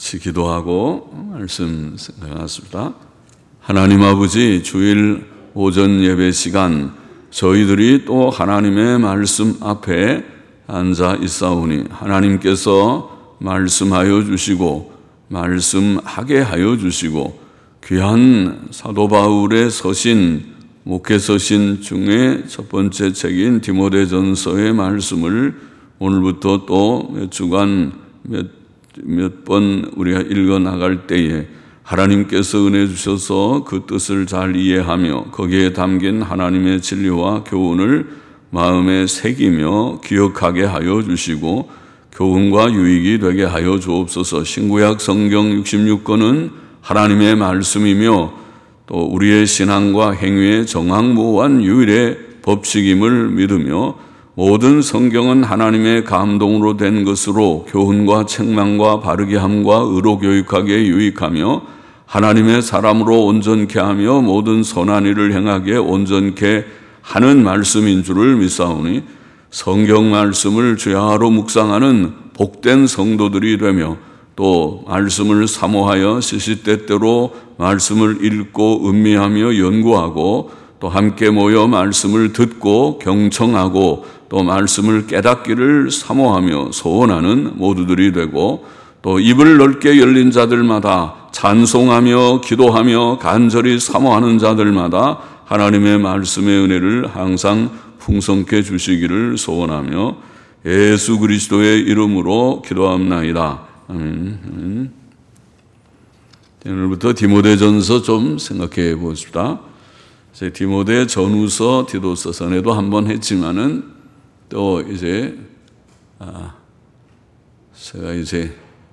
같이 기도하고 말씀 생각하겠습니다. 하나님 아버지, 주일 오전 예배 시간 저희들이 또 하나님의 말씀 앞에 앉아 있사오니 하나님께서 말씀하여 주시고 말씀하게 하여 주시고 귀한 사도 바울의 서신, 목회 서신 중에 첫 번째 책인 디모데전서의 말씀을 오늘부터 또 몇 주간 몇 번 우리가 읽어 나갈 때에 하나님께서 은혜 주셔서 그 뜻을 잘 이해하며 거기에 담긴 하나님의 진리와 교훈을 마음에 새기며 기억하게 하여 주시고 교훈과 유익이 되게 하여 주옵소서. 신구약 성경 66권은 하나님의 말씀이며 또 우리의 신앙과 행위의 정확무한 유일의 법칙임을 믿으며 모든 성경은 하나님의 감동으로 된 것으로 교훈과 책망과 바르게 함과 의로 교육하기에 유익하며 하나님의 사람으로 온전케 하며 모든 선한 일을 행하기에 온전케 하는 말씀인 줄을 믿사오니 성경 말씀을 주야로 묵상하는 복된 성도들이 되며 또 말씀을 사모하여 시시때때로 말씀을 읽고 음미하며 연구하고 또 함께 모여 말씀을 듣고 경청하고 또 말씀을 깨닫기를 사모하며 소원하는 모두들이 되고 또 입을 넓게 열린 자들마다 찬송하며 기도하며 간절히 사모하는 자들마다 하나님의 말씀의 은혜를 항상 풍성케 주시기를 소원하며 예수 그리스도의 이름으로 기도합나이다. 아멘. 오늘부터 디모데전서 좀 생각해 보십시다. 디모데 전후서, 디도서서에도 한번 했지만은 또 이제 제가 이제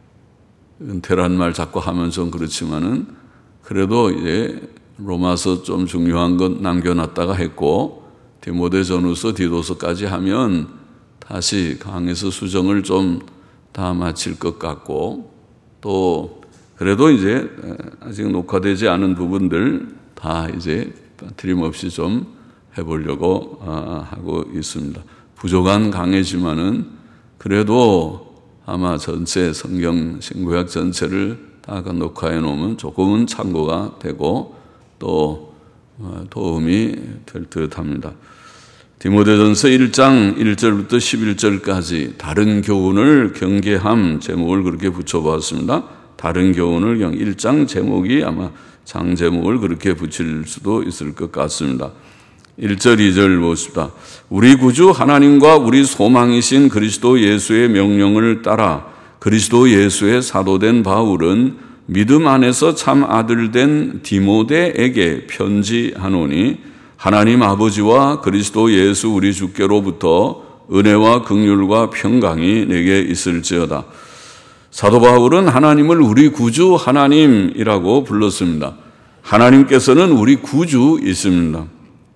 은퇴란 말 자꾸 하면 좀 그렇지만은 그래도 이제 로마서 좀 중요한 건 남겨놨다가 했고 디모데 전후서, 디도서까지 하면 다시 강에서 수정을 좀 다 마칠 것 같고 또 그래도 이제 아직 녹화되지 않은 부분들 다 이제 틀림없이 좀 해보려고 하고 있습니다. 부족한 강해지만은 그래도 아마 전체 성경 신구약 전체를 다 녹화해 놓으면 조금은 참고가 되고 또 도움이 될 듯합니다. 디모데전서 1장 1절부터 11절까지 다른 교훈을 경계함 제목을 그렇게 붙여보았습니다. 다른 교훈을 1장 제목이 아마 장 제목을 그렇게 붙일 수도 있을 것 같습니다. 1절 2절 보십시다. 우리 구주 하나님과 우리 소망이신 그리스도 예수의 명령을 따라 그리스도 예수의 사도된 바울은 믿음 안에서 참 아들 된 디모데에게 편지하노니 하나님 아버지와 그리스도 예수 우리 주께로부터 은혜와 긍휼과 평강이 내게 있을지어다. 사도 바울은 하나님을 우리 구주 하나님이라고 불렀습니다. 하나님께서는 우리 구주이십니다.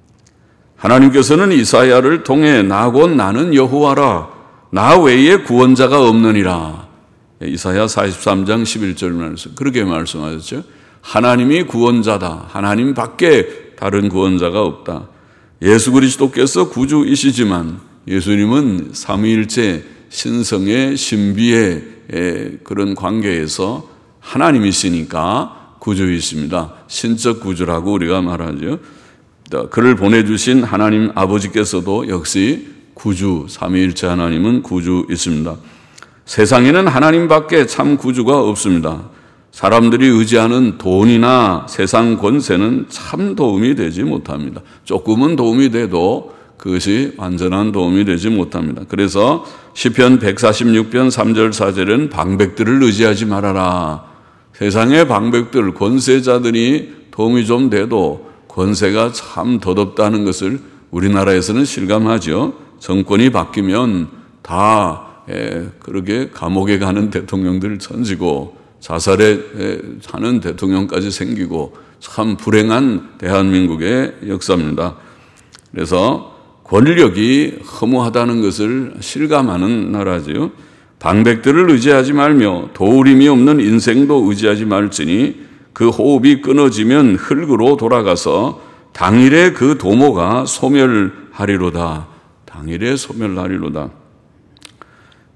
하나님께서는 이사야를 통해 나 곧 나는 여호와라 나 외에 구원자가 없느니라. 이사야 43장 11절 말씀 그렇게 말씀하셨죠. 하나님이 구원자다. 하나님 밖에 다른 구원자가 없다. 예수 그리스도께서 구주이시지만 예수님은 삼위일체 신성의 신비의 그런 관계에서 하나님이시니까 구주이십니다. 신적 구주라고 우리가 말하죠. 그를 보내주신 하나님 아버지께서도 역시 구주, 삼위일체 하나님은 구주이십니다. 세상에는 하나님밖에 참 구주가 없습니다. 사람들이 의지하는 돈이나 세상 권세는 참 도움이 되지 못합니다. 조금은 도움이 돼도 그것이 완전한 도움이 되지 못합니다. 그래서 시편 146편 3절 4절은 방백들을 의지하지 말아라. 세상의 방백들, 권세자들이 도움이 좀 돼도 권세가 참 덧없다는 것을 우리나라에서는 실감하죠. 정권이 바뀌면 다 그렇게 감옥에 가는 대통령들 천지고 자살에 하는 대통령까지 생기고 참 불행한 대한민국의 역사입니다. 그래서 권력이 허무하다는 것을 실감하는 나라지요. 방백들을 의지하지 말며 도우림이 없는 인생도 의지하지 말지니 그 호흡이 끊어지면 흙으로 돌아가서 당일에 그 도모가 소멸하리로다. 당일에 소멸하리로다.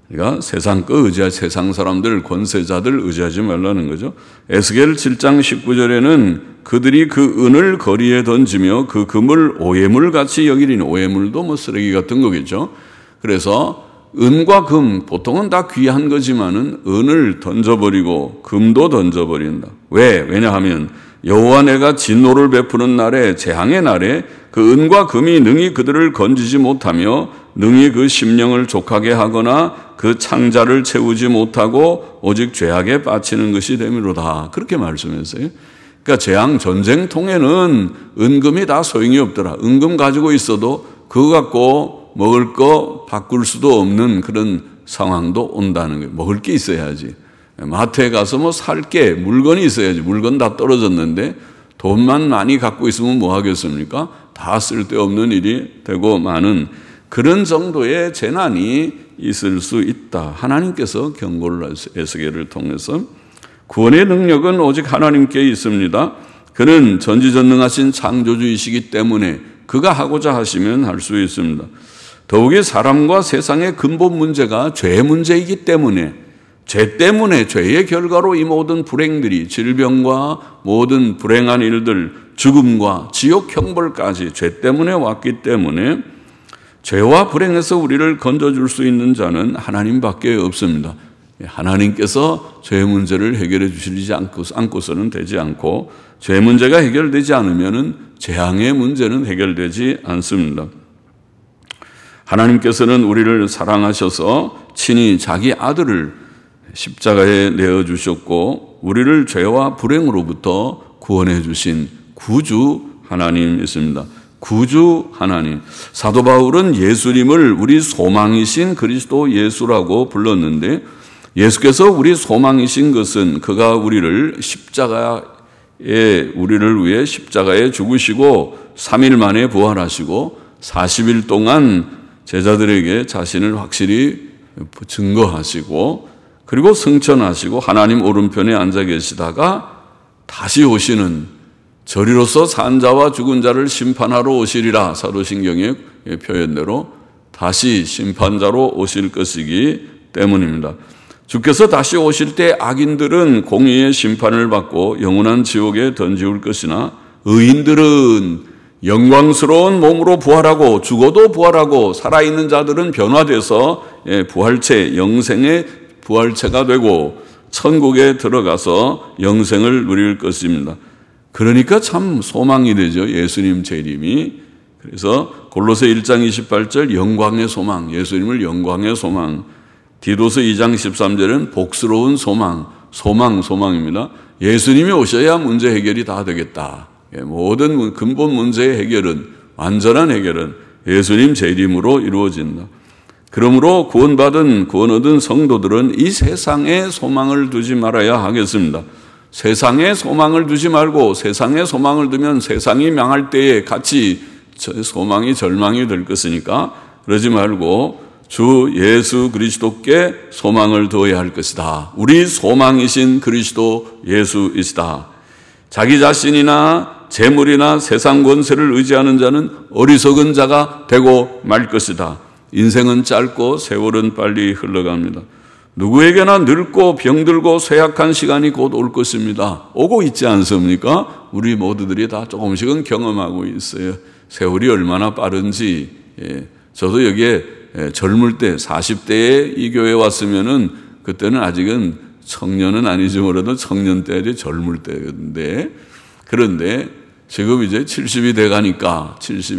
그러니까 세상 거 의지하지, 세상 사람들, 권세자들 의지하지 말라는 거죠. 에스겔 7장 19절에는 그들이 그 은을 거리에 던지며 그 금을 오해물같이 여기리니, 오해물도 뭐 쓰레기 같은 거겠죠. 그래서 은과 금, 보통은 다 귀한 거지만은 은을 던져버리고 금도 던져버린다. 왜냐하면 여호와 내가 진노를 베푸는 날에, 재앙의 날에 그 은과 금이 능히 그들을 건지지 못하며 능히 그 심령을 족하게 하거나 그 창자를 채우지 못하고 오직 죄악에 빠치는 것이 되미로다. 그렇게 말씀했어요. 그러니까 재앙, 전쟁통에는 은금이 다 소용이 없더라. 은금 가지고 있어도 그거 갖고 먹을 거 바꿀 수도 없는 그런 상황도 온다는 거예요. 먹을 게 있어야지. 마트에 가서 뭐 살 게, 물건이 있어야지. 물건 다 떨어졌는데 돈만 많이 갖고 있으면 뭐 하겠습니까? 다 쓸데없는 일이 되고 많은 그런 정도의 재난이 있을 수 있다. 하나님께서 경고를 하셨어요. 에스겔을 통해서. 구원의 능력은 오직 하나님께 있습니다. 그는 전지전능하신 창조주이시기 때문에 그가 하고자 하시면 할 수 있습니다. 더욱이 사람과 세상의 근본 문제가 죄 문제이기 때문에, 죄 때문에, 죄의 결과로 이 모든 불행들이, 질병과 모든 불행한 일들, 죽음과 지옥 형벌까지 죄 때문에 왔기 때문에 죄와 불행에서 우리를 건져줄 수 있는 자는 하나님밖에 없습니다. 하나님께서 죄 문제를 해결해 주시지 않고서는 되지 않고, 죄 문제가 해결되지 않으면 재앙의 문제는 해결되지 않습니다. 하나님께서는 우리를 사랑하셔서 친히 자기 아들을 십자가에 내어주셨고 우리를 죄와 불행으로부터 구원해 주신 구주 하나님이십니다. 구주 하나님. 사도 바울은 예수님을 우리 소망이신 그리스도 예수라고 불렀는데, 예수께서 우리 소망이신 것은 그가 우리를 우리를 위해 십자가에 죽으시고 3일 만에 부활하시고 40일 동안 제자들에게 자신을 확실히 증거하시고 그리고 승천하시고 하나님 오른편에 앉아 계시다가 다시 오시는, 저리로서 산 자와 죽은 자를 심판하러 오시리라, 사도신경의 표현대로 다시 심판자로 오실 것이기 때문입니다. 주께서 다시 오실 때 악인들은 공의의 심판을 받고 영원한 지옥에 던지울 것이나 의인들은 영광스러운 몸으로 부활하고 죽어도 부활하고 살아있는 자들은 변화돼서 부활체, 영생의 부활체가 되고 천국에 들어가서 영생을 누릴 것입니다. 그러니까 참 소망이 되죠. 예수님 재림이. 그래서 골로새 1장 28절 영광의 소망, 예수님을 영광의 소망. 디도서 2장 13절은 복스러운 소망, 소망입니다. 예수님이 오셔야 문제 해결이 다 되겠다. 모든 근본 문제의 해결은, 완전한 해결은 예수님 재림으로 이루어진다. 그러므로 구원 얻은 성도들은 이 세상에 소망을 두지 말아야 하겠습니다. 세상에 소망을 두지 말고, 세상에 소망을 두면 세상이 망할 때에 같이 소망이 절망이 될 것이니까 그러지 말고 주 예수 그리스도께 소망을 두어야 할 것이다. 우리 소망이신 그리스도 예수이시다. 자기 자신이나 재물이나 세상 권세를 의지하는 자는 어리석은 자가 되고 말 것이다. 인생은 짧고 세월은 빨리 흘러갑니다. 누구에게나 늙고 병들고 쇠약한 시간이 곧 올 것입니다. 오고 있지 않습니까? 우리 모두들이 다 조금씩은 경험하고 있어요. 세월이 얼마나 빠른지. 저도 여기에 젊을 때 40대에 이 교회에 왔으면은 그때는 아직은 청년은 아니지 뭐라도 청년 때지 젊을 때였는데, 그런데 지금 이제 70이 돼 가니까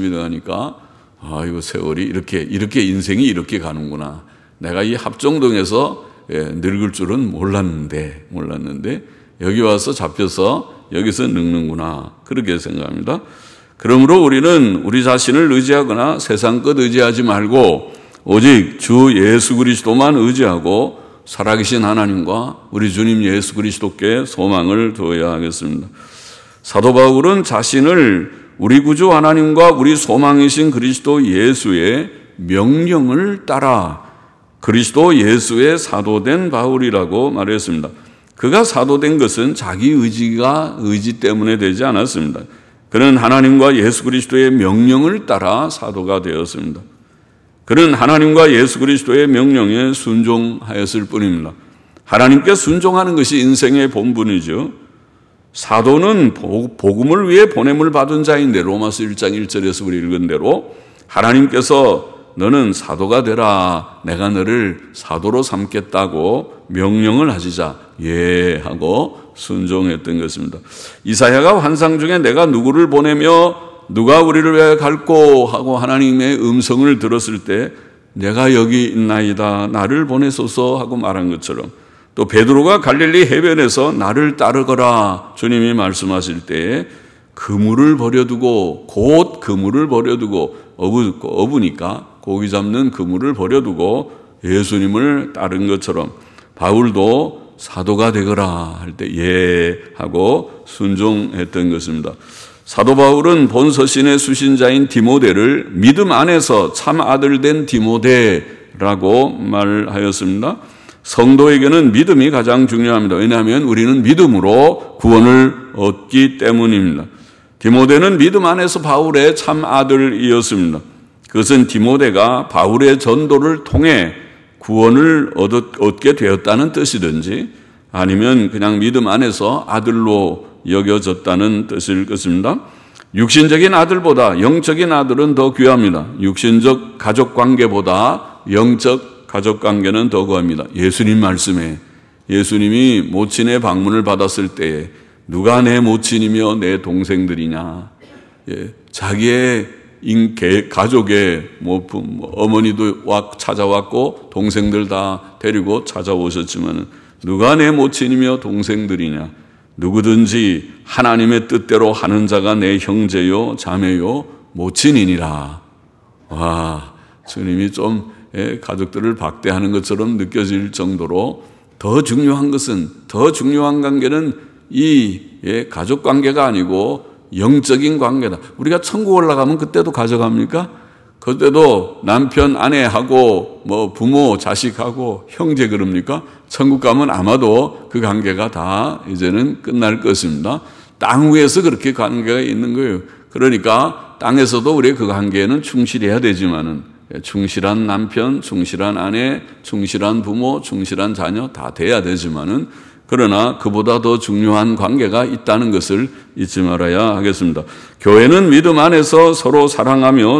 이거 세월이 이렇게 인생이 이렇게 가는구나. 내가 이 합정동에서 늙을 줄은 몰랐는데 여기 와서 잡혀서 여기서 늙는구나. 그렇게 생각합니다. 그러므로 우리는 우리 자신을 의지하거나 세상 것 의지하지 말고 오직 주 예수 그리스도만 의지하고 살아계신 하나님과 우리 주님 예수 그리스도께 소망을 두어야 하겠습니다. 사도 바울은 자신을 우리 구주 하나님과 우리 소망이신 그리스도 예수의 명령을 따라 그리스도 예수의 사도된 바울이라고 말했습니다. 그가 사도된 것은 자기 의지 때문에 되지 않았습니다. 그는 하나님과 예수 그리스도의 명령을 따라 사도가 되었습니다. 그는 하나님과 예수 그리스도의 명령에 순종하였을 뿐입니다. 하나님께 순종하는 것이 인생의 본분이죠. 사도는 복음을 위해 보냄을 받은 자인데 로마서 1장 1절에서 우리 읽은 대로 하나님께서 너는 사도가 되라, 내가 너를 사도로 삼겠다고 명령을 하시자 예 하고 순종했던 것입니다. 이사야가 환상 중에 내가 누구를 보내며 누가 우리를 왜 갈꼬 하고 하나님의 음성을 들었을 때 내가 여기 있나이다, 나를 보내소서 하고 말한 것처럼, 또 베드로가 갈릴리 해변에서 나를 따르거라 주님이 말씀하실 때에 그물을 버려두고, 곧 그물을 버려두고, 어부니까 고기 잡는 그물을 버려두고 예수님을 따른 것처럼 바울도 사도가 되거라 할 때 예 하고 순종했던 것입니다. 사도 바울은 본서신의 수신자인 디모데를 믿음 안에서 참 아들 된 디모데라고 말하였습니다. 성도에게는 믿음이 가장 중요합니다. 왜냐하면 우리는 믿음으로 구원을 얻기 때문입니다. 디모데는 믿음 안에서 바울의 참 아들이었습니다. 그것은 디모데가 바울의 전도를 통해 구원을 얻게 되었다는 뜻이든지 아니면 그냥 믿음 안에서 아들로 여겨졌다는 뜻일 것입니다. 육신적인 아들보다 영적인 아들은 더 귀합니다. 육신적 가족관계보다 영적 가족관계는 더 귀합니다. 예수님 말씀에 예수님이 모친의 방문을 받았을 때에 누가 내 모친이며 내 동생들이냐, 자기의 가족의 어머니도 찾아왔고 동생들 다 데리고 찾아오셨지만 누가 내 모친이며 동생들이냐, 누구든지 하나님의 뜻대로 하는 자가 내 형제요 자매요 모친이니라. 와, 주님이 좀 가족들을 박대하는 것처럼 느껴질 정도로 더 중요한 관계는 이 가족 관계가 아니고 영적인 관계다. 우리가 천국 올라가면 그때도 가져갑니까? 그때도 남편, 아내하고 부모, 자식하고 형제 그럽니까? 천국 가면 아마도 그 관계가 다 이제는 끝날 것입니다. 땅 위에서 그렇게 관계가 있는 거예요. 그러니까 땅에서도 우리의 그 관계에는 충실해야 되지만은 충실한 남편, 충실한 아내, 충실한 부모, 충실한 자녀 다 돼야 되지만은 그러나 그보다 더 중요한 관계가 있다는 것을 잊지 말아야 하겠습니다. 교회는 믿음 안에서 서로 사랑하며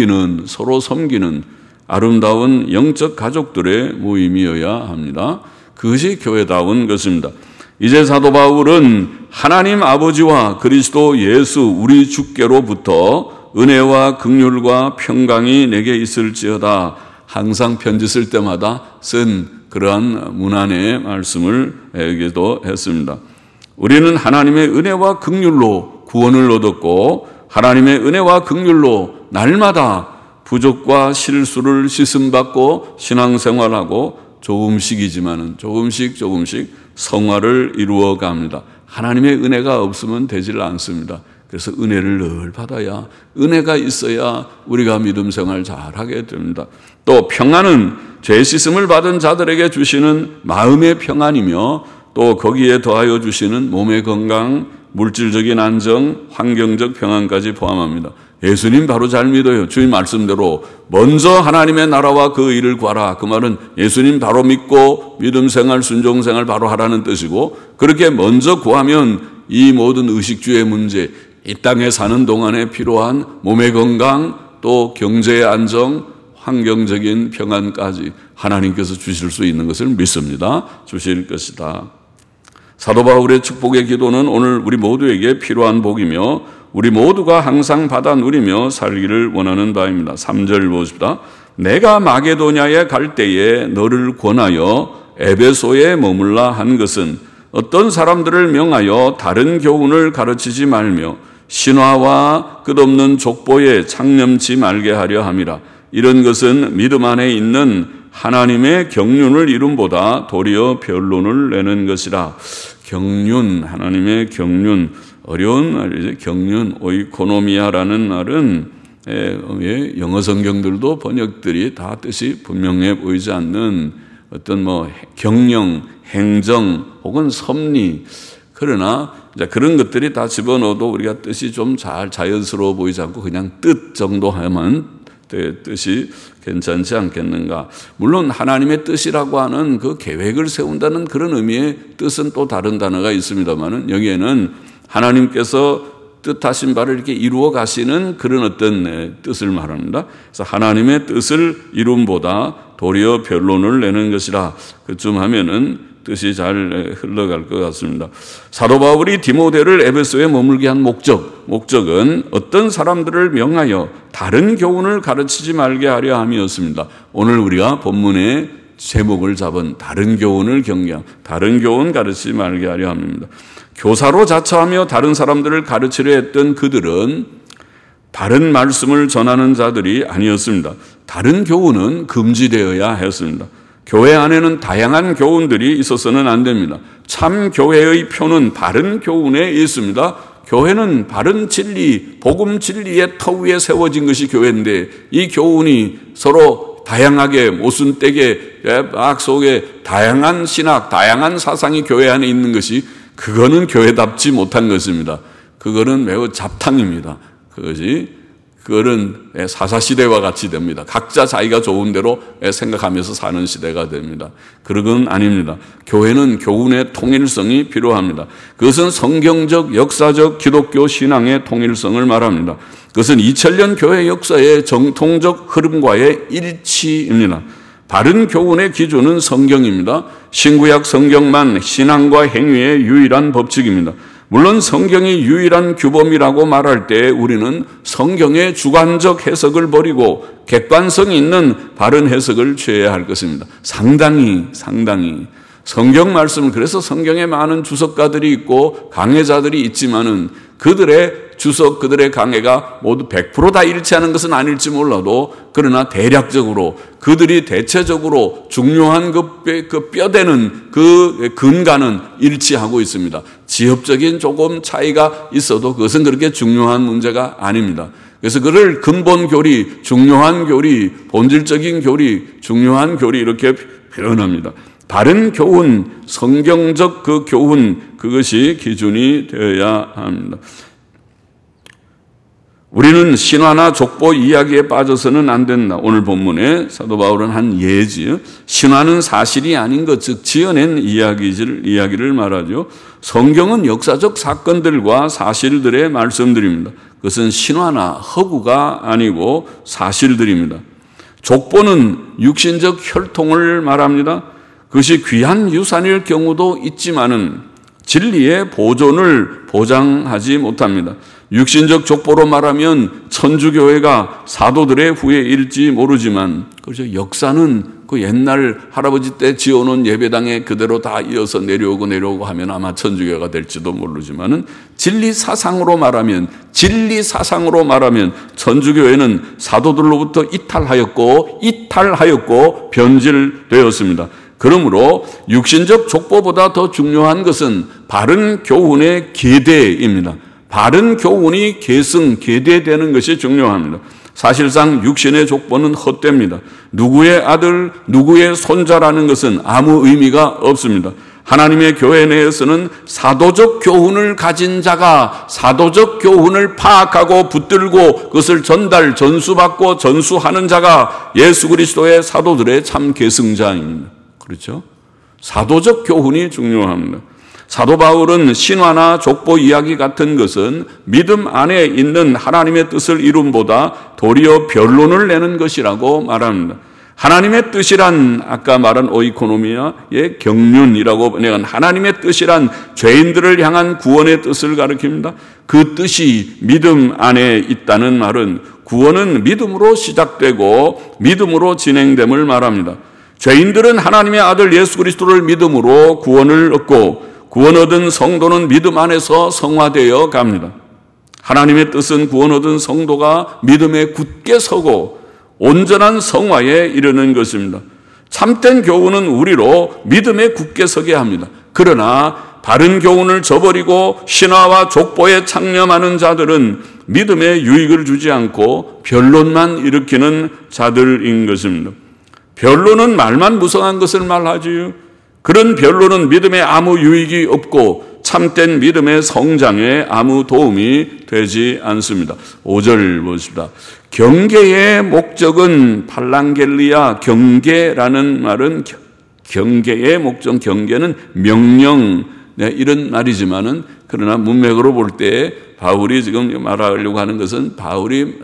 서로 섬기는 아름다운 영적 가족들의 모임이어야 합니다. 그것이 교회다운 것입니다. 이제 사도 바울은 하나님 아버지와 그리스도 예수 우리 주께로부터 은혜와 긍휼과 평강이 내게 있을지어다 항상 편지 쓸 때마다 쓴 그러한 문안의 말씀을 여기도 했습니다. 우리는 하나님의 은혜와 긍휼로 구원을 얻었고 하나님의 은혜와 긍휼로 날마다 부족과 실수를 씻음받고 신앙생활하고 조금씩이지만은 조금씩 성화를 이루어 갑니다. 하나님의 은혜가 없으면 되질 않습니다. 그래서 은혜를 늘 받아야, 은혜가 있어야 우리가 믿음 생활 잘하게 됩니다. 또 평안은 죄 씻음을 받은 자들에게 주시는 마음의 평안이며 또 거기에 더하여 주시는 몸의 건강, 물질적인 안정, 환경적 평안까지 포함합니다. 예수님 바로 잘 믿어요. 주님 말씀대로 먼저 하나님의 나라와 그 일을 구하라. 그 말은 예수님 바로 믿고 믿음 생활, 순종 생활 바로 하라는 뜻이고, 그렇게 먼저 구하면 이 모든 의식주의 문제, 이 땅에 사는 동안에 필요한 몸의 건강, 또 경제의 안정, 환경적인 평안까지 하나님께서 주실 수 있는 것을 믿습니다. 주실 것이다. 사도 바울의 축복의 기도는 오늘 우리 모두에게 필요한 복이며 우리 모두가 항상 받아 누리며 살기를 원하는 바입니다. 3절 보십시다. 내가 마게도냐에 갈 때에 너를 권하여 에베소에 머물라 한 것은 어떤 사람들을 명하여 다른 교훈을 가르치지 말며 신화와 끝없는 족보에 창념치 말게 하려 함이라. 이런 것은 믿음 안에 있는 하나님의 경륜을 이름보다 도리어 변론을 내는 것이라. 경륜, 하나님의 경륜, 어려운 말이죠. 경륜, 오이코노미아라는 말은 영어 성경들도 번역들이 다 뜻이 분명해 보이지 않는 어떤 경영, 행정 혹은 섭리, 그러나 그런 것들이 다 집어넣어도 우리가 뜻이 좀 잘 자연스러워 보이지 않고 그냥 뜻 정도 하면 뜻이 괜찮지 않겠는가. 물론 하나님의 뜻이라고 하는 그 계획을 세운다는 그런 의미의 뜻은 또 다른 단어가 있습니다만은 여기에는 하나님께서 뜻하신 바를 이렇게 이루어 가시는 그런 어떤 뜻을 말합니다. 그래서 하나님의 뜻을 이룸보다 도리어 변론을 내는 것이라. 그쯤 하면은 뜻이 잘 흘러갈 것 같습니다. 사도 바울이 디모데를 에베소에 머물게 한 목적은 어떤 사람들을 명하여 다른 교훈을 가르치지 말게 하려 함이었습니다. 오늘 우리가 본문의 제목을 잡은 다른 교훈을 다른 교훈 가르치지 말게 하려 함입니다. 교사로 자처하며 다른 사람들을 가르치려 했던 그들은 바른 말씀을 전하는 자들이 아니었습니다. 다른 교훈은 금지되어야 했습니다. 교회 안에는 다양한 교훈들이 있어서는 안 됩니다. 참 교회의 표는 바른 교훈에 있습니다. 교회는 바른 진리, 복음 진리의 터 위에 세워진 것이 교회인데 이 교훈이 서로 다양하게 모순되게 악 속에 다양한 신학, 다양한 사상이 교회 안에 있는 것이 그거는 교회답지 못한 것입니다. 그거는 매우 잡탕입니다. 그거는 사사시대와 같이 됩니다. 각자 자기가 좋은 대로 생각하면서 사는 시대가 됩니다. 그런 건 아닙니다. 교회는 교훈의 통일성이 필요합니다. 그것은 성경적, 역사적, 기독교 신앙의 통일성을 말합니다. 그것은 2000년 교회 역사의 정통적 흐름과의 일치입니다. 바른 교훈의 기준은 성경입니다. 신구약 성경만 신앙과 행위의 유일한 법칙입니다. 물론 성경이 유일한 규범이라고 말할 때 우리는 성경의 주관적 해석을 버리고 객관성 있는 바른 해석을 취해야 할 것입니다. 상당히 성경 말씀을, 그래서 성경에 많은 주석가들이 있고 강해자들이 있지만은 그들의 주석, 그들의 강해가 모두 100% 다 일치하는 것은 아닐지 몰라도 그러나 대략적으로 그들이 대체적으로 중요한 그 뼈대는 그 근간은 일치하고 있습니다. 지엽적인 조금 차이가 있어도 그것은 그렇게 중요한 문제가 아닙니다. 그래서 그를 근본 교리, 중요한 교리, 본질적인 교리, 중요한 교리 이렇게 표현합니다. 바른 교훈, 성경적 그 교훈, 그것이 기준이 되어야 합니다. 우리는 신화나 족보 이야기에 빠져서는 안 된다. 오늘 본문에 사도 바울은 한 예지요. 신화는 사실이 아닌 것, 즉 지어낸 이야기를 말하죠. 성경은 역사적 사건들과 사실들의 말씀들입니다. 그것은 신화나 허구가 아니고 사실들입니다. 족보는 육신적 혈통을 말합니다. 그것이 귀한 유산일 경우도 있지만은 진리의 보존을 보장하지 못합니다. 육신적 족보로 말하면 천주교회가 사도들의 후예일지 모르지만 그렇죠. 역사는 그 옛날 할아버지 때 지어놓은 예배당에 그대로 다 이어서 내려오고 하면 아마 천주교회가 될지도 모르지만은 진리 사상으로 말하면 천주교회는 사도들로부터 이탈하였고 변질되었습니다. 그러므로 육신적 족보보다 더 중요한 것은 바른 교훈의 계대입니다. 바른 교훈이 계대되는 것이 중요합니다. 사실상 육신의 족보는 헛됩니다. 누구의 아들, 누구의 손자라는 것은 아무 의미가 없습니다. 하나님의 교회 내에서는 사도적 교훈을 가진 자가 사도적 교훈을 파악하고 붙들고 그것을 전수받고 전수하는 자가 예수 그리스도의 사도들의 참 계승자입니다. 그렇죠? 사도적 교훈이 중요합니다. 사도 바울은 신화나 족보 이야기 같은 것은 믿음 안에 있는 하나님의 뜻을 이룸보다 도리어 변론을 내는 것이라고 말합니다. 하나님의 뜻이란 아까 말한 오이코노미아의 경륜이라고 하나님의 뜻이란 죄인들을 향한 구원의 뜻을 가리킵니다. 그 뜻이 믿음 안에 있다는 말은 구원은 믿음으로 시작되고 믿음으로 진행됨을 말합니다. 죄인들은 하나님의 아들 예수 그리스도를 믿음으로 구원을 얻고 구원 얻은 성도는 믿음 안에서 성화되어 갑니다. 하나님의 뜻은 구원 얻은 성도가 믿음에 굳게 서고 온전한 성화에 이르는 것입니다. 참된 교훈은 우리로 믿음에 굳게 서게 합니다. 그러나 바른 교훈을 저버리고 신화와 족보에 창념하는 자들은 믿음에 유익을 주지 않고 변론만 일으키는 자들인 것입니다. 변론은 말만 무성한 것을 말하지요. 그런 변론은 믿음에 아무 유익이 없고 참된 믿음의 성장에 아무 도움이 되지 않습니다. 5절 보십시다. 경계의 목적은 팔랑겔리아, 경계라는 말은 경계의 목적, 경계는 명령, 이런 말이지만은 그러나 문맥으로 볼 때 바울이 지금 말하려고 하는 것은 바울이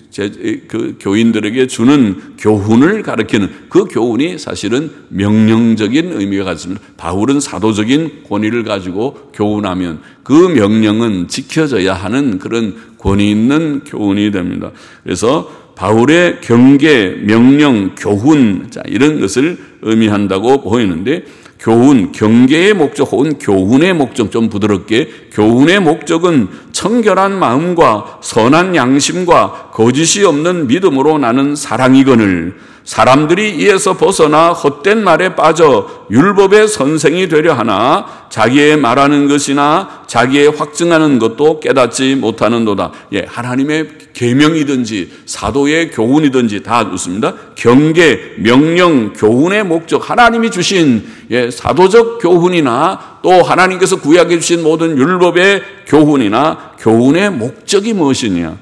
그 교인들에게 주는 교훈을 가리키는 그 교훈이 사실은 명령적인 의미가 갖습니다. 바울은 사도적인 권위를 가지고 교훈하면 그 명령은 지켜져야 하는 그런 권위 있는 교훈이 됩니다. 그래서 바울의 경계, 명령, 교훈, 이런 것을 의미한다고 보이는데, 교훈, 경계의 목적 혹은 교훈의 목적, 좀 부드럽게, 교훈의 목적은 청결한 마음과 선한 양심과 거짓이 없는 믿음으로 나는 사랑이거늘 사람들이 이에서 벗어나 헛된 말에 빠져 율법의 선생이 되려 하나 자기의 말하는 것이나 자기의 확증하는 것도 깨닫지 못하는도다. 하나님의 계명이든지 사도의 교훈이든지 다 좋습니다. 경계, 명령, 교훈의 목적, 하나님이 주신 사도적 교훈이나 또 하나님께서 구약해 주신 모든 율법의 교훈이나 교훈의 목적이 무엇이냐?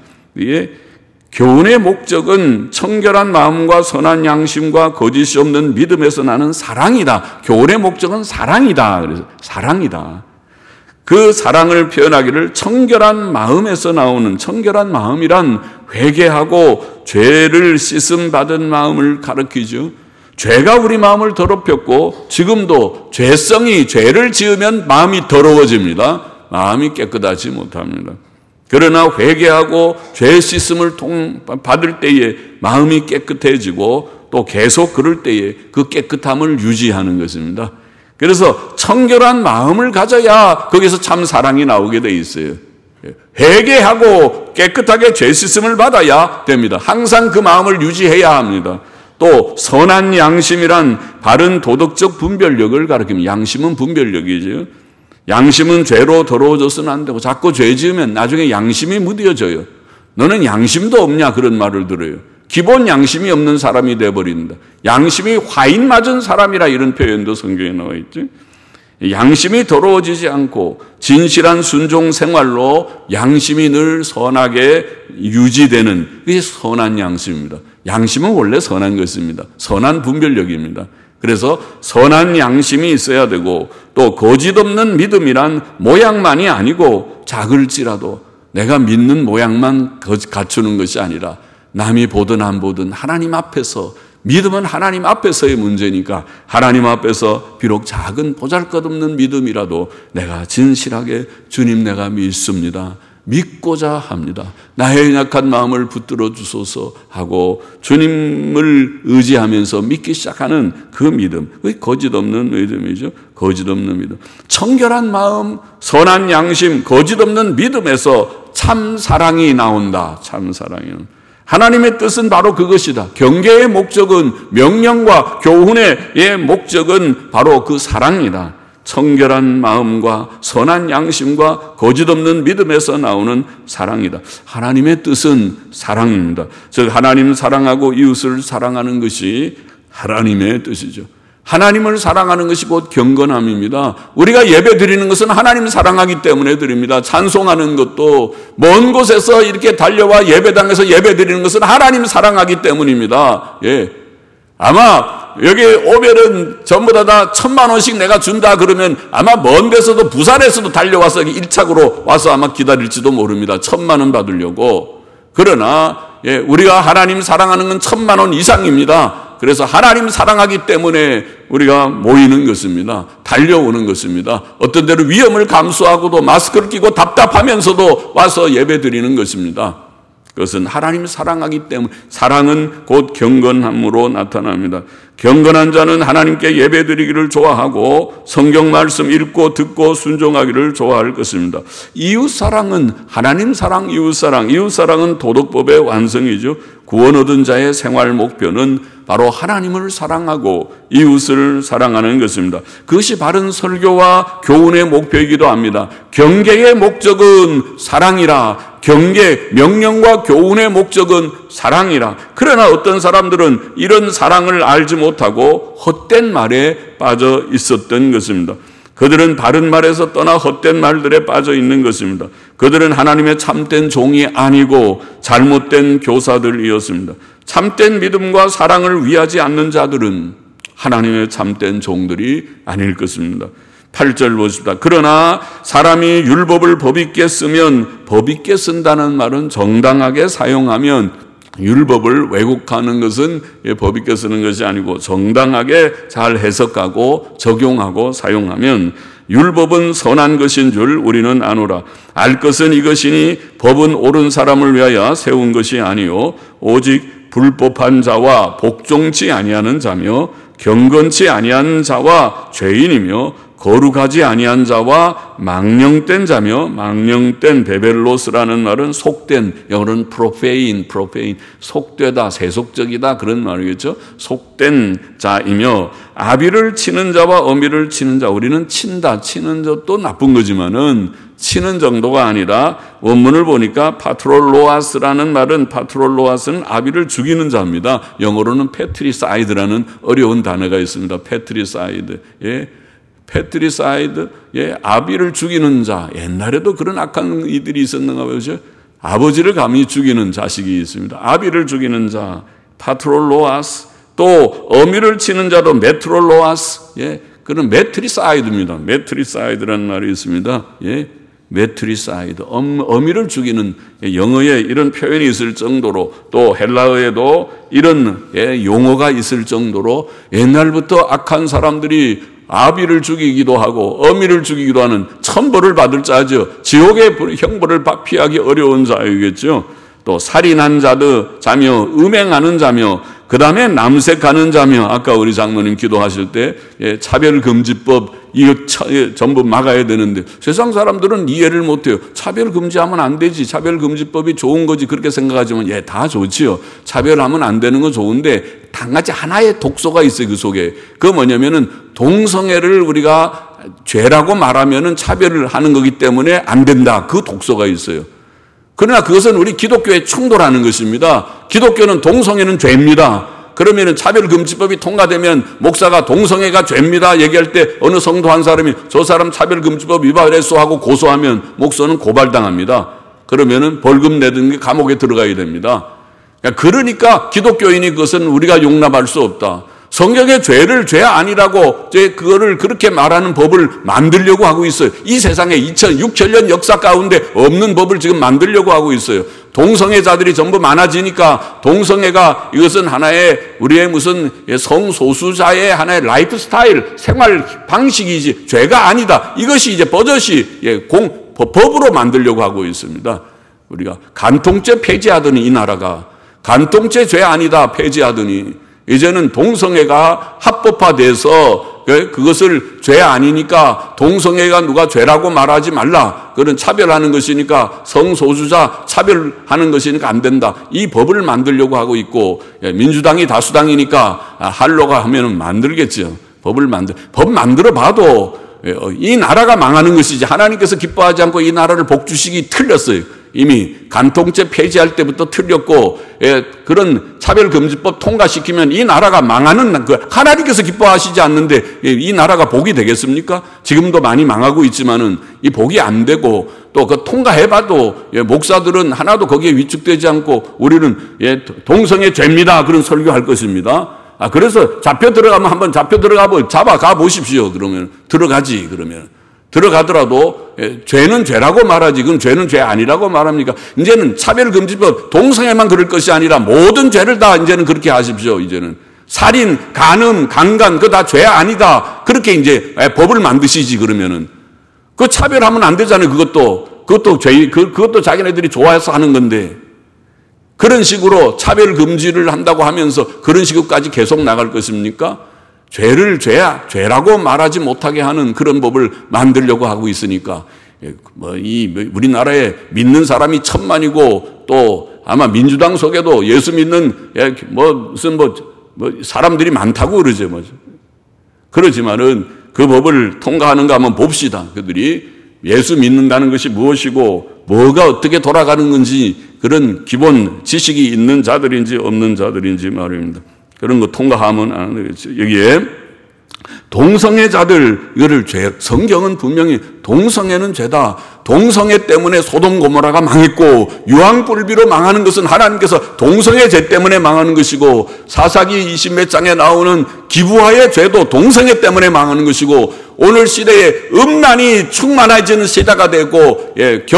교훈의 목적은 청결한 마음과 선한 양심과 거짓이 없는 믿음에서 나는 사랑이다. 교훈의 목적은 사랑이다. 그래서 사랑이다. 그 사랑을 표현하기를 청결한 마음에서 나오는, 청결한 마음이란 회개하고 죄를 씻음 받은 마음을 가리키죠. 죄가 우리 마음을 더럽혔고 지금도 죄를 지으면 마음이 더러워집니다. 마음이 깨끗하지 못합니다. 그러나 회개하고 죄 씻음을 받을 때에 마음이 깨끗해지고 또 계속 그럴 때에 그 깨끗함을 유지하는 것입니다. 그래서 청결한 마음을 가져야 거기서 참 사랑이 나오게 돼 있어요. 회개하고 깨끗하게 죄 씻음을 받아야 됩니다. 항상 그 마음을 유지해야 합니다. 또 선한 양심이란 바른 도덕적 분별력을 가리킵니다. 양심은 분별력이죠. 양심은 죄로 더러워져서는 안 되고 자꾸 죄 지으면 나중에 양심이 무뎌져요. 너는 양심도 없냐 그런 말을 들어요. 기본 양심이 없는 사람이 되어버린다. 양심이 화인 맞은 사람이라 이런 표현도 성경에 나와 있죠. 양심이 더러워지지 않고 진실한 순종 생활로 양심이 늘 선하게 유지되는 그게 선한 양심입니다. 양심은 원래 선한 것입니다. 선한 분별력입니다. 그래서 선한 양심이 있어야 되고 또 거짓 없는 믿음이란 모양만이 아니고 작을지라도 내가 믿는 모양만 갖추는 것이 아니라 남이 보든 안 보든 하나님 앞에서, 믿음은 하나님 앞에서의 문제니까 하나님 앞에서 비록 작은 보잘것없는 믿음이라도 내가 진실하게 주님 내가 믿습니다. 믿고자 합니다. 나의 약한 마음을 붙들어 주소서 하고 주님을 의지하면서 믿기 시작하는 그 믿음, 그게 거짓 없는 믿음이죠. 거짓 없는 믿음. 청결한 마음, 선한 양심, 거짓 없는 믿음에서 참 사랑이 나온다. 참 사랑이 나온다. 하나님의 뜻은 바로 그것이다. 경계의 목적은, 명령과 교훈의 목적은 바로 그 사랑이다. 청결한 마음과 선한 양심과 거짓 없는 믿음에서 나오는 사랑이다. 하나님의 뜻은 사랑입니다. 즉 하나님을 사랑하고 이웃을 사랑하는 것이 하나님의 뜻이죠. 하나님을 사랑하는 것이 곧 경건함입니다. 우리가 예배 드리는 것은 하나님을 사랑하기 때문에 드립니다. 찬송하는 것도 먼 곳에서 이렇게 달려와 예배당에서 예배 드리는 것은 하나님을 사랑하기 때문입니다. 아마 여기 오면은 전부 다 1,000,000원씩 내가 준다 그러면 아마 먼 데서도 부산에서도 달려와서 1착으로 와서 아마 기다릴지도 모릅니다. 1,000,000원 받으려고. 그러나 우리가 하나님 사랑하는 건 1,000,000원 이상입니다. 그래서 하나님 사랑하기 때문에 우리가 모이는 것입니다. 달려오는 것입니다. 어떤 때는 위험을 감수하고도 마스크를 끼고 답답하면서도 와서 예배 드리는 것입니다. 그것은 하나님 사랑하기 때문에, 사랑은 곧 경건함으로 나타납니다. 경건한 자는 하나님께 예배드리기를 좋아하고 성경 말씀 읽고 듣고 순종하기를 좋아할 것입니다. 이웃사랑은 하나님 사랑, 이웃사랑은 도덕법의 완성이죠. 구원 얻은 자의 생활 목표는 바로 하나님을 사랑하고 이웃을 사랑하는 것입니다. 그것이 바른 설교와 교훈의 목표이기도 합니다. 경계의 목적은 사랑이라, 경계, 명령과 교훈의 목적은 사랑이라. 그러나 어떤 사람들은 이런 사랑을 알지 못하고 헛된 말에 빠져 있었던 것입니다. 그들은 바른 말에서 떠나 헛된 말들에 빠져 있는 것입니다. 그들은 하나님의 참된 종이 아니고 잘못된 교사들이었습니다. 참된 믿음과 사랑을 위하지 않는 자들은 하나님의 참된 종들이 아닐 것입니다. 8절 보십시다. 그러나 사람이 율법을 법있게 쓰면, 법있게 쓴다는 말은 정당하게 사용하면, 율법을 왜곡하는 것은 법있게 쓰는 것이 아니고 정당하게 잘 해석하고 적용하고 사용하면 율법은 선한 것인 줄 우리는 아노라. 알 것은 이것이니 법은 옳은 사람을 위하여 세운 것이 아니요 오직 불법한 자와 복종치 아니하는 자며 경건치 아니한 자와 죄인이며 거룩하지 아니한 자와 망령된 자며, 망령된 베벨로스라는 말은 속된, 영어로는 프로페인, 속되다, 세속적이다 그런 말이겠죠. 속된 자이며 아비를 치는 자와 어미를 치는 자, 우리는 친다, 치는 것도 나쁜 거지만은 치는 정도가 아니라 원문을 보니까 파트롤로아스라는 말은, 파트롤로아스는 아비를 죽이는 자입니다. 영어로는 패트리사이드라는 어려운 단어가 있습니다. 패트리사이드. 예. 패트리사이드, 예, 아비를 죽이는 자. 옛날에도 그런 악한 이들이 있었는가 봐요. 아버지를 감히 죽이는 자식이 있습니다. 아비를 죽이는 자, 파트롤로아스. 또 어미를 치는 자도 메트롤로아스. 예, 그런 메트리사이드입니다. 메트리사이드라는 말이 있습니다. 예, 메트리사이드. 어미를 죽이는, 영어에 이런 표현이 있을 정도로, 또 헬라어에도 이런 용어가 있을 정도로 옛날부터 악한 사람들이 아비를 죽이기도 하고 어미를 죽이기도 하는 천벌을 받을 자죠. 지옥의 형벌을 피하기 어려운 자이겠죠. 또 살인한 자며 음행하는 자며 그 다음에 남색하는 자며, 아까 우리 장로님 기도하실 때 차별금지법 이거 전부 막아야 되는데 세상 사람들은 이해를 못해요. 차별금지하면 안 되지, 차별금지법이 좋은 거지 그렇게 생각하지만 다 좋지요. 차별하면 안 되는 건 좋은데 한 가지 하나의 독소가 있어요. 그 속에. 그거 뭐냐면은 동성애를 우리가 죄라고 말하면은 차별을 하는 거기 때문에 안 된다. 그 독소가 있어요. 그러나 그것은 우리 기독교에 충돌하는 것입니다. 기독교는 동성애는 죄입니다. 그러면은 차별금지법이 통과되면 목사가 동성애가 죄입니다 얘기할 때 어느 성도 한 사람이 저 사람 차별금지법 위반했어 하고 고소하면 목사는 고발당합니다. 그러면은 벌금 내든 감옥에 들어가야 됩니다. 그러니까 기독교인이 그것은 우리가 용납할 수 없다. 성경의 죄를 죄 아니라고 그거를 그렇게 말하는 법을 만들려고 하고 있어요. 이 세상에 6,000년 역사 가운데 없는 법을 지금 만들려고 하고 있어요. 동성애자들이 전부 많아지니까 동성애가 이것은 하나의 우리의 무슨 성소수자의 하나의 라이프 스타일, 생활 방식이지 죄가 아니다. 이것이 이제 버젓이 법으로 만들려고 하고 있습니다. 우리가 간통죄 폐지하더니 이 나라가 간통죄 죄 아니다 폐지하더니 이제는 동성애가 합법화돼서 그것을 죄 아니니까 동성애가 누가 죄라고 말하지 말라. 그런 차별하는 것이니까 성소수자 차별하는 것이니까 안 된다. 이 법을 만들려고 하고 있고 민주당이 다수당이니까 하려고 하면 만들겠죠. 법 만들어 봐도 이 나라가 망하는 것이지 하나님께서 기뻐하지 않고 이 나라를 복주시기 틀렸어요. 이미 간통죄 폐지할 때부터 틀렸고 그런 차별금지법 통과시키면 이 나라가 망하는 하나님께서 기뻐하시지 않는데 이 나라가 복이 되겠습니까? 지금도 많이 망하고 있지만은 이 복이 안 되고 또 그 통과해봐도 목사들은 하나도 거기에 위축되지 않고 우리는 동성애 죄입니다 그런 설교할 것입니다. 그래서 잡혀 들어가면 한번 잡혀 들어가면 잡아가 보십시오. 그러면 들어가지. 그러면 들어가더라도 죄는 죄라고 말하지. 그럼 죄는 죄 아니라고 말합니까? 이제는 차별금지법 동성애만 그럴 것이 아니라 모든 죄를 다 이제는 그렇게 하십시오. 이제는 살인, 간음, 강간 그거 다 죄 아니다. 그렇게 이제 법을 만드시지. 그러면은 그 차별하면 안 되잖아요. 그것도 죄, 그것도 자기네들이 좋아해서 하는 건데 그런 식으로 차별금지를 한다고 하면서 그런 식으로까지 계속 나갈 것입니까? 죄를 죄라고 말하지 못하게 하는 그런 법을 만들려고 하고 있으니까 우리나라에 믿는 사람이 1,000만이고 또 아마 민주당 속에도 예수 믿는 무슨 사람들이 많다고 그러죠. 그러지만은 그 법을 통과하는가 한번 봅시다. 그들이 예수 믿는다는 것이 무엇이고 뭐가 어떻게 돌아가는 건지 그런 기본 지식이 있는 자들인지 없는 자들인지 말입니다. 그런 거 통과하면 안 되겠죠. 여기에 동성애자들, 이거를 성경은 분명히 동성애는 죄다. 동성애 때문에 소돔 고모라가 망했고, 유황불비로 망하는 것은 하나님께서 동성애 죄 때문에 망하는 것이고, 사사기 20몇 장에 나오는 기부하의 죄도 동성애 때문에 망하는 것이고, 오늘 시대에 음란이 충만해지는 시대가 되고,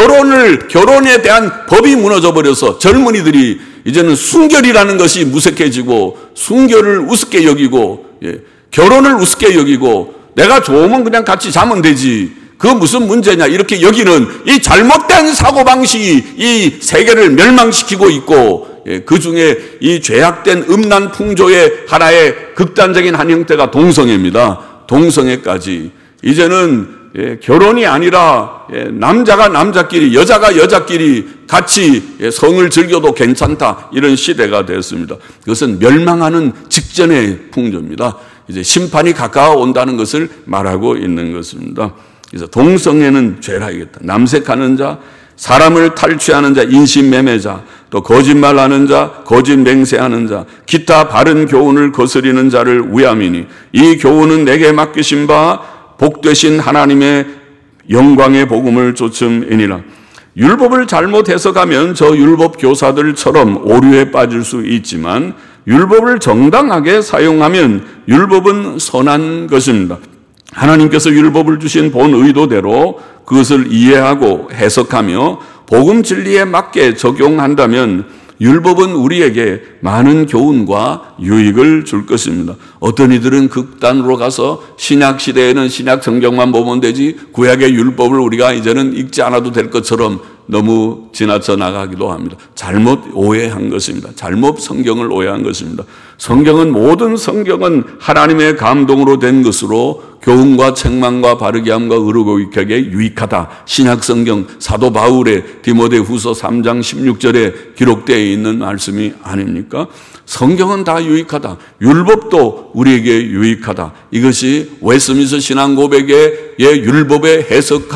결혼에 대한 법이 무너져 버려서 젊은이들이 이제는 순결이라는 것이 무색해지고, 순결을 우습게 여기고, 결혼을 우습게 여기고, 내가 좋으면 그냥 같이 자면 되지, 그 무슨 문제냐, 이렇게 여기는 이 잘못된 사고방식이 이 세계를 멸망시키고 있고, 그 중에 이 죄악된 음란 풍조의 하나의 극단적인 한 형태가 동성애입니다. 동성애까지 이제는 결혼이 아니라 남자가 남자끼리, 여자가 여자끼리 같이 성을 즐겨도 괜찮다, 이런 시대가 되었습니다. 그것은 멸망하는 직전의 풍조입니다. 이제 심판이 가까워 온다는 것을 말하고 있는 것입니다. 그래서 동성애는 죄라야겠다. 남색하는 자, 사람을 탈취하는 자, 인신매매자, 또 거짓말하는 자, 거짓 맹세하는 자, 기타 바른 교훈을 거스리는 자를 위함이니 이 교훈은 내게 맡기신 바 복되신 하나님의 영광의 복음을 좇음이니라. 율법을 잘못 해석하면 저 율법 교사들처럼 오류에 빠질 수 있지만, 율법을 정당하게 사용하면 율법은 선한 것입니다. 하나님께서 율법을 주신 본 의도대로 그것을 이해하고 해석하며 복음 진리에 맞게 적용한다면 율법은 우리에게 많은 교훈과 유익을 줄 것입니다. 어떤 이들은 극단으로 가서 신약 시대에는 신약 성경만 보면 되지, 구약의 율법을 우리가 이제는 읽지 않아도 될 것처럼 너무 지나쳐 나가기도 합니다. 잘못 오해한 것입니다. 잘못 성경을 오해한 것입니다. 모든 성경은 하나님의 감동으로 된 것으로 교훈과 책망과 바르게 함과 의로교육에게 유익하다. 신약 성경 사도 바울의 디모데후서 3장 16절에 기록되어 있는 말씀이 아닙니까? 성경은 다 유익하다. 율법도 우리에게 유익하다. 이것이 웨스민스터 신앙고백의 율법을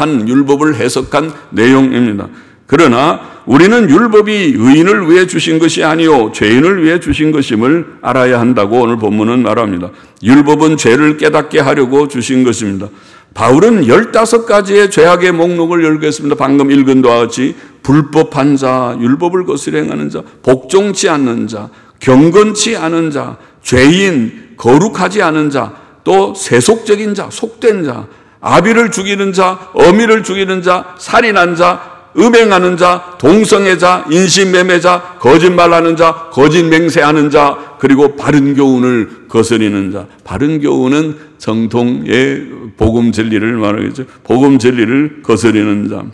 해석한 내용입니다. 그러나 우리는 율법이 의인을 위해 주신 것이 아니요 죄인을 위해 주신 것임을 알아야 한다고 오늘 본문은 말합니다. 율법은 죄를 깨닫게 하려고 주신 것입니다. 바울은 15가지의 죄악의 목록을 열겠습니다. 방금 읽은 바와 같이 불법한 자, 율법을 거스려 행하는 자, 복종치 않는 자, 경건치 않은 자, 죄인, 거룩하지 않은 자, 또 세속적인 자, 속된 자, 아비를 죽이는 자, 어미를 죽이는 자, 살인한 자, 음행하는 자, 동성애자, 인신매매자, 거짓말하는 자, 거짓 맹세하는 자, 그리고 바른 교훈을 거스리는 자. 바른 교훈은 정통의 복음 진리를 말하겠죠. 복음 진리를 거스리는 자.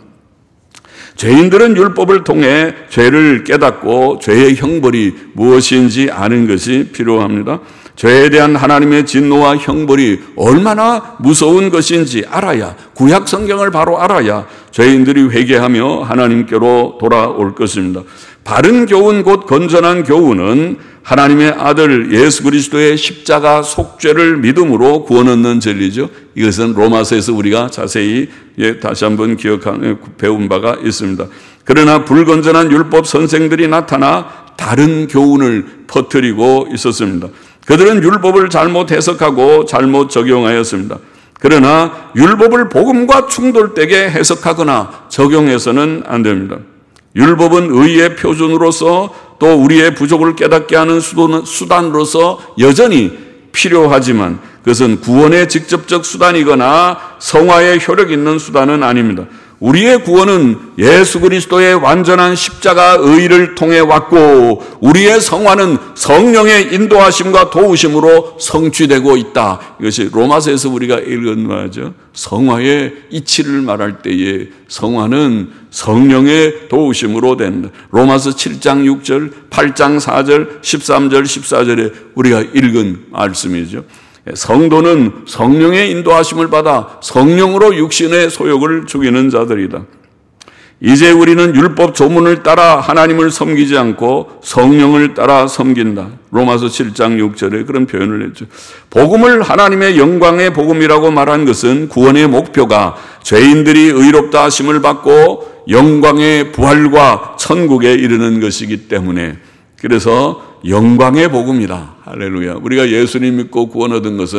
죄인들은 율법을 통해 죄를 깨닫고 죄의 형벌이 무엇인지 아는 것이 필요합니다. 죄에 대한 하나님의 진노와 형벌이 얼마나 무서운 것인지 알아야, 구약 성경을 바로 알아야 죄인들이 회개하며 하나님께로 돌아올 것입니다. 바른 교훈, 곧 건전한 교훈은 하나님의 아들 예수 그리스도의 십자가 속죄를 믿음으로 구원 얻는 진리죠. 이것은 로마서에서 우리가 자세히 다시 한번 배운 바가 있습니다. 그러나 불건전한 율법 선생들이 나타나 다른 교훈을 퍼뜨리고 있었습니다. 그들은 율법을 잘못 해석하고 잘못 적용하였습니다. 그러나 율법을 복음과 충돌되게 해석하거나 적용해서는 안 됩니다. 율법은 의의 표준으로서 또 우리의 부족을 깨닫게 하는 수단으로서 여전히 필요하지만 그것은 구원의 직접적 수단이거나 성화의 효력 있는 수단은 아닙니다. 우리의 구원은 예수 그리스도의 완전한 십자가 의를 통해 왔고, 우리의 성화는 성령의 인도하심과 도우심으로 성취되고 있다. 이것이 로마서에서 우리가 읽은 말이죠. 성화의 이치를 말할 때에 성화는 성령의 도우심으로 된다. 로마서 7장 6절, 8장 4절, 13절, 14절에 우리가 읽은 말씀이죠. 성도는 성령의 인도하심을 받아 성령으로 육신의 소욕을 죽이는 자들이다. 이제 우리는 율법 조문을 따라 하나님을 섬기지 않고 성령을 따라 섬긴다. 로마서 7장 6절에 그런 표현을 했죠. 복음을 하나님의 영광의 복음이라고 말한 것은 구원의 목표가 죄인들이 의롭다 하심을 받고 영광의 부활과 천국에 이르는 것이기 때문에, 그래서 영광의 복음이다. 할렐루야. 우리가 예수님 믿고 구원 얻은 것은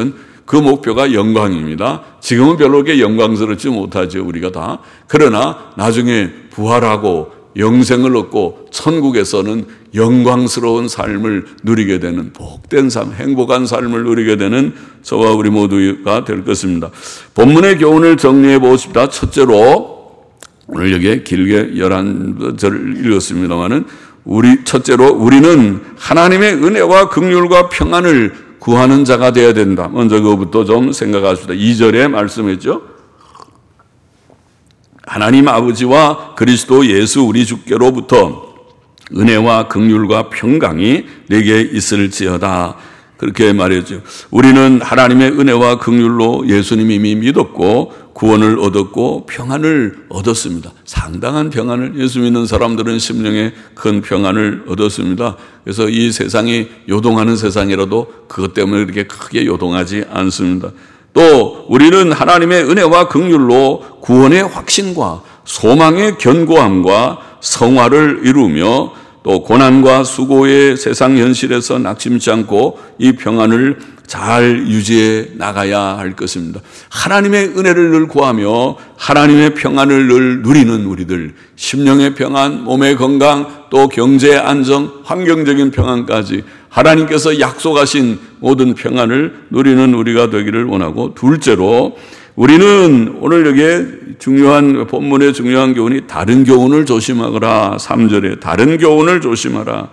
그 목표가 영광입니다. 지금은 별로 그렇게 영광스럽지 못하죠, 우리가 다. 그러나 나중에 부활하고 영생을 얻고 천국에서는 영광스러운 삶을 누리게 되는 복된 삶, 행복한 삶을 누리게 되는 저와 우리 모두가 될 것입니다. 본문의 교훈을 정리해 보십시다. 첫째로 오늘 여기에 길게 11절을 읽었습니다마는 첫째로 우리는 하나님의 은혜와 긍휼과 평안을 구하는 자가 되어야 된다. 먼저 그것부터 좀 생각하십시다. 2절에 말씀했죠. 하나님 아버지와 그리스도 예수 우리 주께로부터 은혜와 긍휼과 평강이 내게 있을지어다. 그렇게 말했죠. 우리는 하나님의 은혜와 긍휼로 예수님이 이미 믿었고 구원을 얻었고 평안을 얻었습니다. 상당한 평안을, 예수 믿는 사람들은 심령에 큰 평안을 얻었습니다. 그래서 이 세상이 요동하는 세상이라도 그것 때문에 그렇게 크게 요동하지 않습니다. 또 우리는 하나님의 은혜와 긍휼로 구원의 확신과 소망의 견고함과 성화를 이루며 또 고난과 수고의 세상 현실에서 낙심치 않고 이 평안을 잘 유지해 나가야 할 것입니다. 하나님의 은혜를 늘 구하며 하나님의 평안을 늘 누리는 우리들, 심령의 평안, 몸의 건강, 또 경제의 안정, 환경적인 평안까지 하나님께서 약속하신 모든 평안을 누리는 우리가 되기를 원하고, 둘째로 우리는 오늘 여기에 중요한 본문의 중요한 교훈이 다른 교훈을 조심하거라. 3절에 다른 교훈을 조심하라.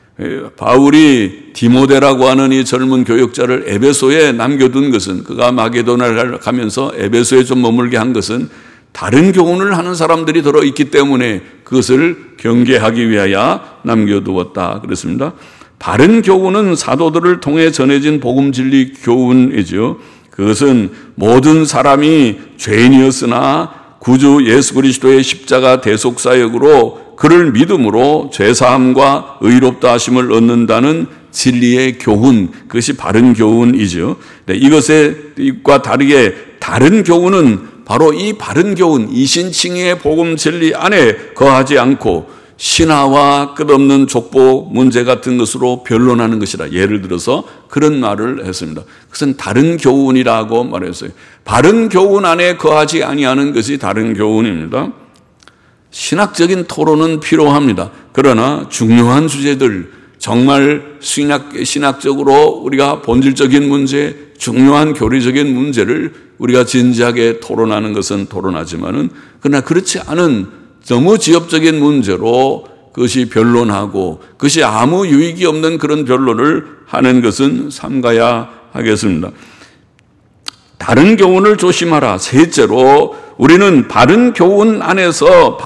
바울이 디모데라고 하는 이 젊은 교역자를 에베소에 남겨둔 것은, 그가 마게도나를 가면서 에베소에 좀 머물게 한 것은 다른 교훈을 하는 사람들이 들어있기 때문에 그것을 경계하기 위하여 남겨두었다 그랬습니다. 바른 교훈은 사도들을 통해 전해진 복음 진리 교훈이죠. 그것은 모든 사람이 죄인이었으나 구주 예수 그리스도의 십자가 대속 사역으로 그를 믿음으로 죄사함과 의롭다 하심을 얻는다는 진리의 교훈, 그것이 바른 교훈이죠. 네, 이것과 다르게 다른 교훈은 바로 이 바른 교훈, 이신칭의의 복음 진리 안에 거하지 않고 신화와 끝없는 족보 문제 같은 것으로 변론하는 것이라. 예를 들어서 그런 말을 했습니다. 그것은 다른 교훈이라고 말했어요. 바른 교훈 안에 거하지 아니하는 것이 다른 교훈입니다. 신학적인 토론은 필요합니다. 그러나 중요한 주제들, 정말 신학적으로 우리가 본질적인 문제, 중요한 교리적인 문제를 우리가 진지하게 토론하는 것은 토론하지만은, 그러나 그렇지 않은 너무 지엽적인 문제로 그것이 변론하고 그것이 아무 유익이 없는 그런 변론을 하는 것은 삼가야 하겠습니다. 다른 교훈을 조심하라. 셋째로 우리는 바른 교훈 안에서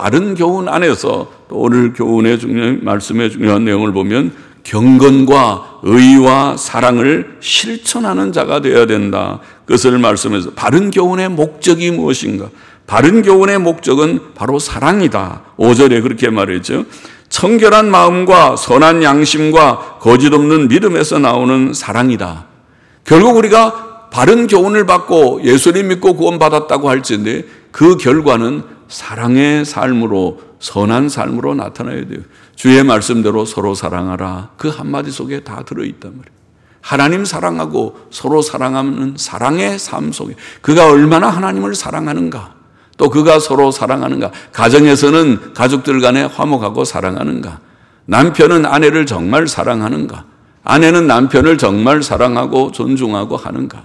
또 오늘 교훈의 말씀의 중요한 내용을 보면 경건과 의와 사랑을 실천하는 자가 되어야 된다. 그것을 말씀해서 바른 교훈의 목적이 무엇인가? 바른 교훈의 목적은 바로 사랑이다. 5절에 그렇게 말했죠. 청결한 마음과 선한 양심과 거짓 없는 믿음에서 나오는 사랑이다. 결국 우리가 바른 교훈을 받고 예수님 믿고 구원받았다고 할지인데 그 결과는 사랑의 삶으로, 선한 삶으로 나타나야 돼요. 주의 말씀대로 서로 사랑하라. 그 한마디 속에 다 들어있단 말이에요. 하나님 사랑하고 서로 사랑하는 사랑의 삶 속에 그가 얼마나 하나님을 사랑하는가, 또 그가 서로 사랑하는가, 가정에서는 가족들 간에 화목하고 사랑하는가, 남편은 아내를 정말 사랑하는가, 아내는 남편을 정말 사랑하고 존중하고 하는가,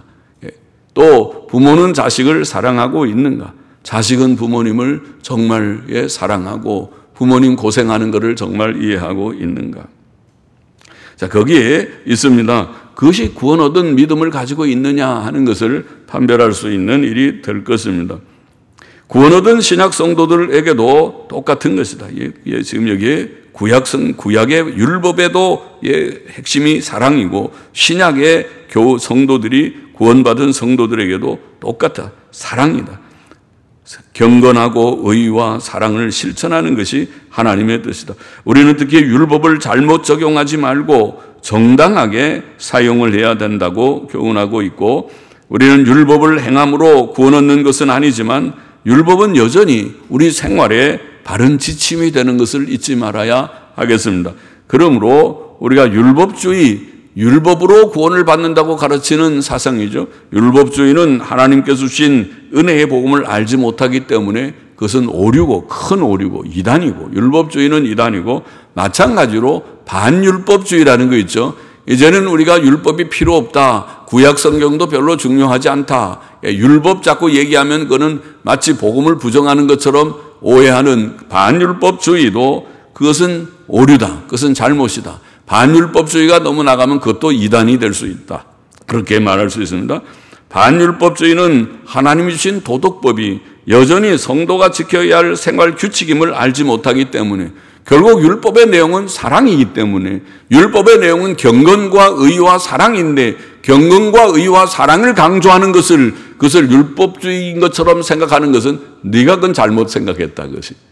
또 부모는 자식을 사랑하고 있는가, 자식은 부모님을 정말 사랑하고 부모님 고생하는 것을 정말 이해하고 있는가. 자, 거기에 있습니다. 그것이 구원 얻은 믿음을 가지고 있느냐 하는 것을 판별할 수 있는 일이 될 것입니다. 구원 얻은 신약 성도들에게도 똑같은 것이다. 지금 여기에 구약의 율법에도 핵심이 사랑이고 신약의 성도들이 구원받은 성도들에게도 똑같아. 사랑이다. 경건하고 의와 사랑을 실천하는 것이 하나님의 뜻이다. 우리는 특히 율법을 잘못 적용하지 말고 정당하게 사용을 해야 된다고 교훈하고 있고, 우리는 율법을 행함으로 구원 얻는 것은 아니지만 율법은 여전히 우리 생활에 바른 지침이 되는 것을 잊지 말아야 하겠습니다. 그러므로 우리가 율법주의, 율법으로 구원을 받는다고 가르치는 사상이죠. 율법주의는 하나님께서 주신 은혜의 복음을 알지 못하기 때문에 그것은 오류고 큰 오류고 이단이고, 율법주의는 이단이고, 마찬가지로 반율법주의라는 거 있죠. 이제는 우리가 율법이 필요 없다, 구약 성경도 별로 중요하지 않다, 율법 자꾸 얘기하면 그거는 마치 복음을 부정하는 것처럼 오해하는 반율법주의도 그것은 오류다, 그것은 잘못이다. 반율법주의가 너무 나가면 그것도 이단이 될 수 있다, 그렇게 말할 수 있습니다. 반율법주의는 하나님이 주신 도덕법이 여전히 성도가 지켜야 할 생활 규칙임을 알지 못하기 때문에, 결국 율법의 내용은 사랑이기 때문에, 율법의 내용은 경건과 의와 사랑인데 경건과 의와 사랑을 강조하는 그것을 율법주의인 것처럼 생각하는 것은 네가 그건 잘못 생각했다.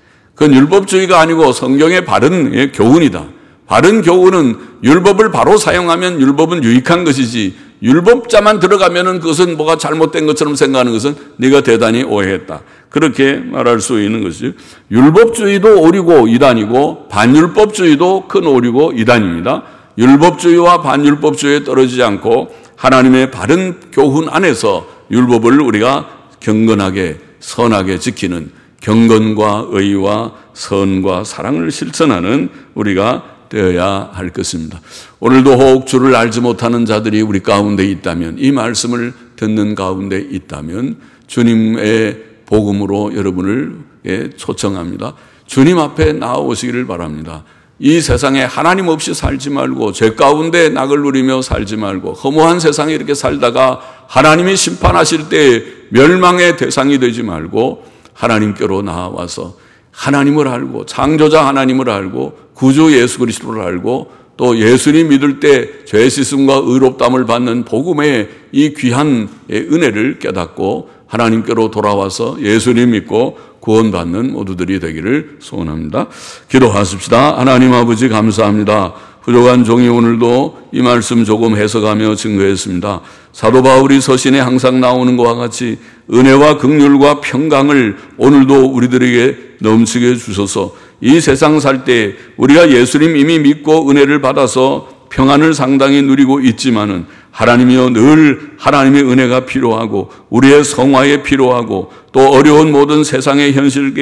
그건 율법주의가 아니고 성경의 바른 교훈이다. 바른 교훈은 율법을 바로 사용하면 율법은 유익한 것이지, 율법자만 들어가면은 그것은 뭐가 잘못된 것처럼 생각하는 것은 네가 대단히 오해했다, 그렇게 말할 수 있는 것이죠. 율법주의도 오류고 이단이고, 반율법주의도 큰 오류고 이단입니다. 율법주의와 반율법주의에 떨어지지 않고 하나님의 바른 교훈 안에서 율법을 우리가 경건하게 선하게 지키는, 경건과 의와 선과 사랑을 실천하는 우리가 되어야 할 것입니다. 오늘도 혹 주를 알지 못하는 자들이 우리 가운데 있다면, 이 말씀을 듣는 가운데 있다면 주님의 복음으로 여러분을 초청합니다. 주님 앞에 나아오시기를 바랍니다. 이 세상에 하나님 없이 살지 말고, 죄 가운데 낙을 누리며 살지 말고, 허무한 세상에 이렇게 살다가 하나님이 심판하실 때 멸망의 대상이 되지 말고 하나님께로 나와서 하나님을 알고, 창조자 하나님을 알고, 구주 예수 그리스도를 알고, 또 예수님 믿을 때 죄 씻음과 의롭다함을 받는 복음의 이 귀한 은혜를 깨닫고 하나님께로 돌아와서 예수님 믿고 구원받는 모두들이 되기를 소원합니다. 기도하십시다. 하나님 아버지 감사합니다. 부족한 종이 오늘도 이 말씀 조금 해석하며 증거했습니다. 사도 바울이 서신에 항상 나오는 것과 같이 은혜와 긍휼과 평강을 오늘도 우리들에게 넘치게 주셔서 이 세상 살 때 우리가 예수님 이미 믿고 은혜를 받아서 평안을 상당히 누리고 있지만은, 하나님이여 늘 하나님의 은혜가 필요하고 우리의 성화에 필요하고, 또 어려운 모든 세상의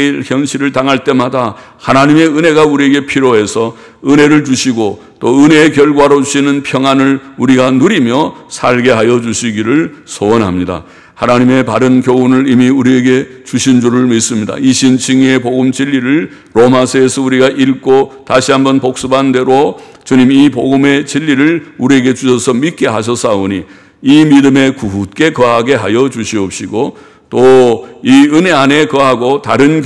현실을 당할 때마다 하나님의 은혜가 우리에게 필요해서 은혜를 주시고, 또 은혜의 결과로 주시는 평안을 우리가 누리며 살게 하여 주시기를 소원합니다. 하나님의 바른 교훈을 이미 우리에게 주신 줄을 믿습니다. 이 신칭의의 복음 진리를 로마서에서 우리가 읽고 다시 한번 복습한 대로 주님이 이 복음의 진리를 우리에게 주셔서 믿게 하셨사오니, 이 믿음에 굳게 거하게 하여 주시옵시고, 또 이 은혜 안에 거하고 다른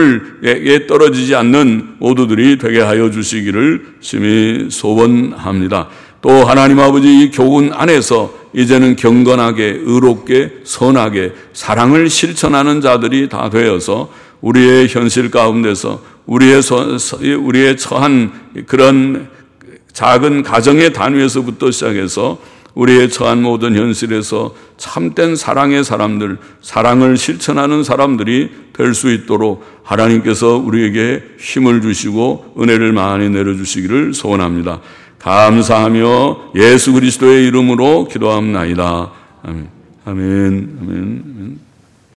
교훈을 떨어지지 않는 모두들이 되게 하여 주시기를 심히 소원합니다. 또 하나님 아버지 이 교훈 안에서 이제는 경건하게 의롭게 선하게 사랑을 실천하는 자들이 다 되어서 우리의 현실 가운데서 우리의 처한 그런 작은 가정의 단위에서부터 시작해서 우리의 처한 모든 현실에서 참된 사랑의 사람들, 사랑을 실천하는 사람들이 될 수 있도록 하나님께서 우리에게 힘을 주시고 은혜를 많이 내려주시기를 소원합니다. 감사하며 예수 그리스도의 이름으로 기도합나이다. 아멘. 아멘. 아멘. 아멘.